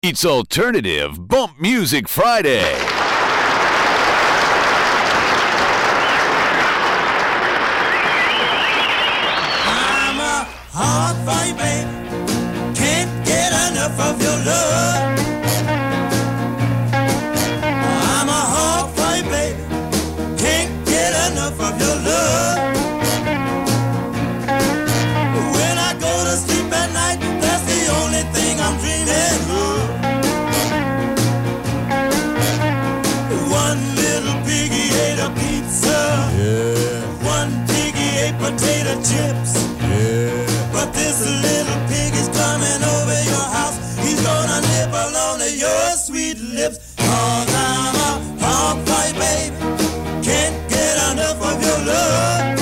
It's Alternative Bump Music Friday. I'm a hard fight, baby. Can't get enough of your love. I'm a hard fight, baby. Can't get enough of your love. When I go to sleep at night, that's the only thing I'm dreaming of. One little piggy ate a pizza. Yeah. One piggy ate potato chips. Yeah. But this little pig is coming over your house. He's gonna nibble on your sweet lips. 'Cause I'm a hog fight, baby. Can't get enough of your love.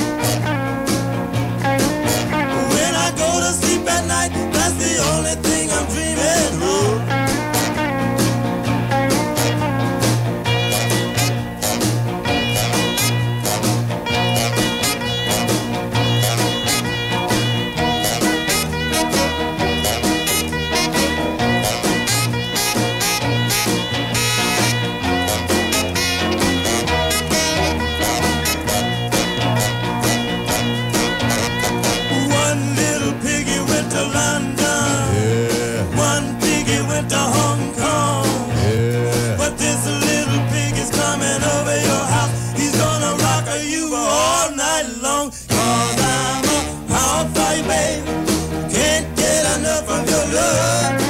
When I go to sleep at night, that's the only thing I'm dreaming of. One little piggy went to London. Yeah. One piggy went to Hong Kong. Yeah. But this little pig is coming over your house. He's gonna rock you all night long. 'Cause I'm a hog fight, baby. Can't get enough of your love.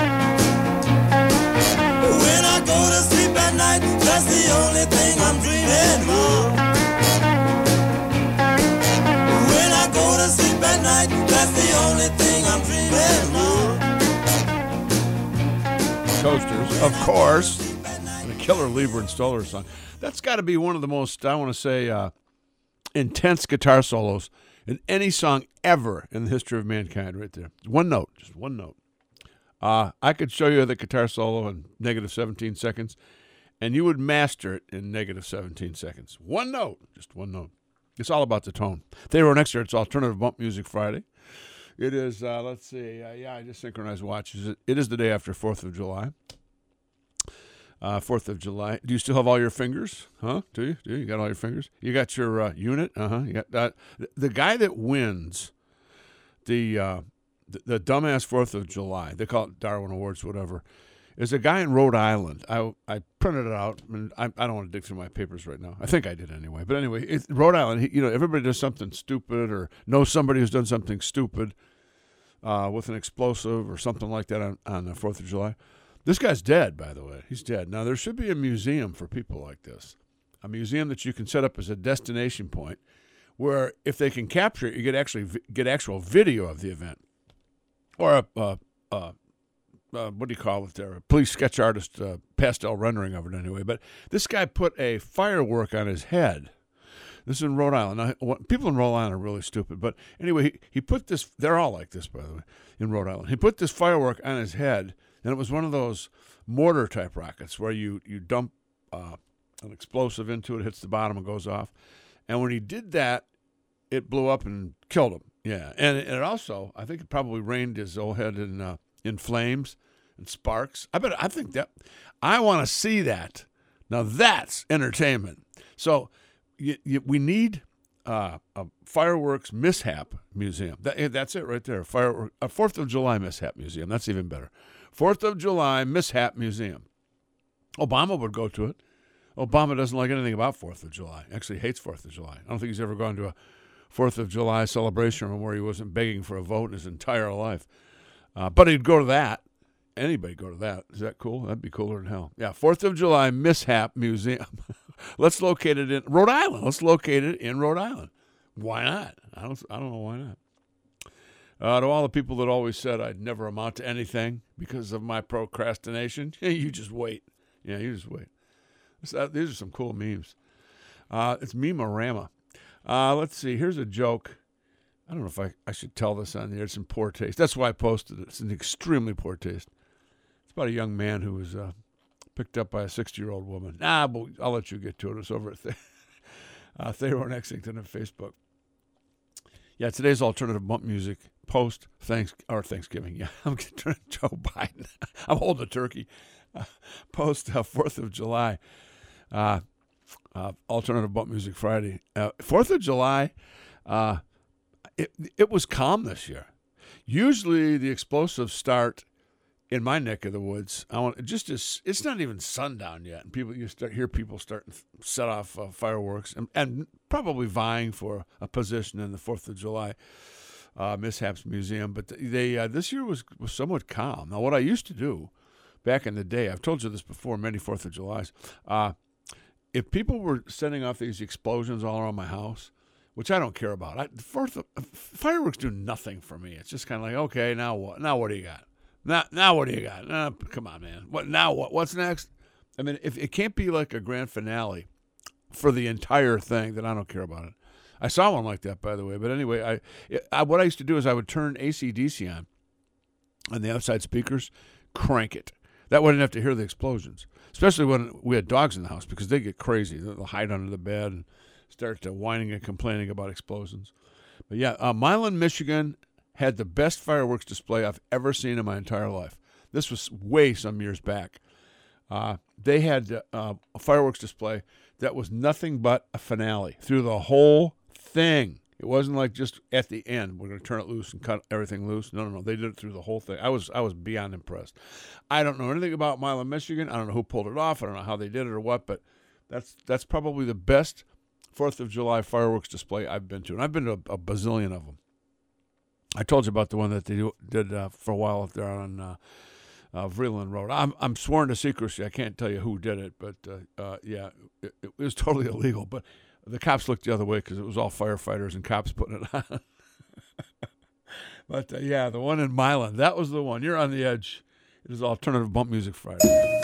When I go to sleep at night, that's the only thing I'm dreaming of. When I go to sleep at night, that's the only thing I'm dreaming of. Coasters, of course. And a killer Lieber and Stoller song. That's got to be one of the most, I want to say, intense guitar solos in any song ever in the history of mankind right there. One note, just one note. I could show you the guitar solo in negative 17 seconds, and you would master it in negative 17 seconds. One note, just one note. It's all about the tone. They were next year. It's Alternative Bump Music Friday. It is, let's see, I just synchronized watches. It is the day after 4th of July. 4th of July. Do you still have all your fingers? Huh? Do you? You got all your fingers? You got your unit? Uh-huh. You got that. The guy that wins the dumbass 4th of July, they call it Darwin Awards, whatever, is a guy in Rhode Island. I printed it out, and I don't want to dig through my papers right now. I think I did anyway. But anyway, Rhode Island, everybody does something stupid or knows somebody who's done something stupid with an explosive or something like that on the 4th of July. This guy's dead, by the way. He's dead. Now, there should be a museum for people like this, a museum that you can set up as a destination point where if they can capture it, you get actual video of the event. Or what do you call it there? A police sketch artist pastel rendering of it anyway. But this guy put a firework on his head. This is in Rhode Island. Now, people in Rhode Island are really stupid. But anyway, he put this, they're all like this, by the way, in Rhode Island. He put this firework on his head, and it was one of those mortar-type rockets where you dump an explosive into it, hits the bottom, and goes off. And when he did that, it blew up and killed him. Yeah, and it also, I think it probably rained his old head in flames and sparks. I want to see that. Now that's entertainment. So we need a fireworks mishap museum. That's it right there. A 4th of July mishap museum. That's even better. 4th of July mishap museum. Obama would go to it. Obama doesn't like anything about 4th of July. Actually hates 4th of July. I don't think he's ever gone to a 4th of July celebration where he wasn't begging for a vote in his entire life. But he'd go to that. Anybody go to that. Is that cool? That'd be cooler than hell. Yeah, 4th of July Mishap Museum. Let's locate it in Rhode Island. Let's locate it in Rhode Island. Why not? I don't know why not. To all the people that always said I'd never amount to anything because of my procrastination, you just wait. Yeah, you just wait. These are some cool memes. It's Meme-orama. Let's see. Here's a joke. I don't know if I should tell this on the air. It's in poor taste. That's why I posted it. It's in extremely poor taste. It's about a young man who was picked up by a 60-year-old woman. But I'll let you get to it. It's over at Theron Exington on Facebook. Yeah, today's Alternative Bump Music Thanksgiving. Yeah, I'm getting Joe Biden. I'm holding a turkey. Post 4th of July. Alternative Bump Music Friday. 4th of July, it was calm this year. Usually the explosives start in my neck of the woods. It's not even sundown yet, and you hear people starting to set off fireworks and probably vying for a position in the 4th of July Mishaps Museum. But this year was somewhat calm. Now, what I used to do back in the day, I've told you this before, many 4th of Julys, if people were setting off these explosions all around my house, which I don't care about, fireworks do nothing for me. It's just kind of like, okay, now what? Now what do you got? Now what do you got? Come on, man. What now? What's next? I mean, if it can't be like a grand finale for the entire thing, then I don't care about it. I saw one like that, by the way. But anyway, what I used to do is I would turn AC/DC on the outside speakers, crank it. That way I didn't have to hear the explosions, especially when we had dogs in the house, because they get crazy. They'll hide under the bed and start whining and complaining about explosions. But yeah, Milan, Michigan had the best fireworks display I've ever seen in my entire life. This was way some years back. They had a fireworks display that was nothing but a finale through the whole thing. It wasn't like just at the end, we're going to turn it loose and cut everything loose. No. They did it through the whole thing. I was beyond impressed. I don't know anything about Milan, Michigan. I don't know who pulled it off. I don't know how they did it or what, but that's probably the best 4th of July fireworks display I've been to. And I've been to a bazillion of them. I told you about the one that they did for a while up there on Vreeland Road. I'm sworn to secrecy. I can't tell you who did it, but yeah, it was totally illegal. But the cops looked the other way because it was all firefighters and cops putting it on. But yeah, the one in Milan, that was the one. You're on the edge. It is Alternative Bump Music Friday.